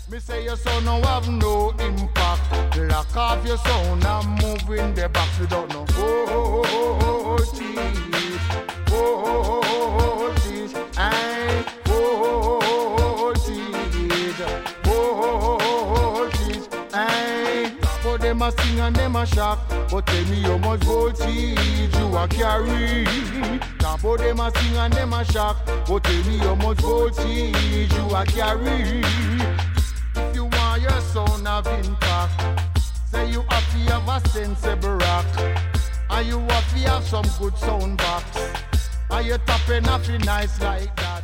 Me say your sound no have no impact. Lock off your sound and move in the back. You don't know. Voltage, voltage, aye, voltage, voltage, aye. But them a sing and them a shock. But tell me how much voltage you a carry. But them a sing and them a shock. But tell me how much voltage you a carry. If you want your sound of impact, say you have to have a sensible rock, and you have to have some good sound box, and you tapping off it nice like that.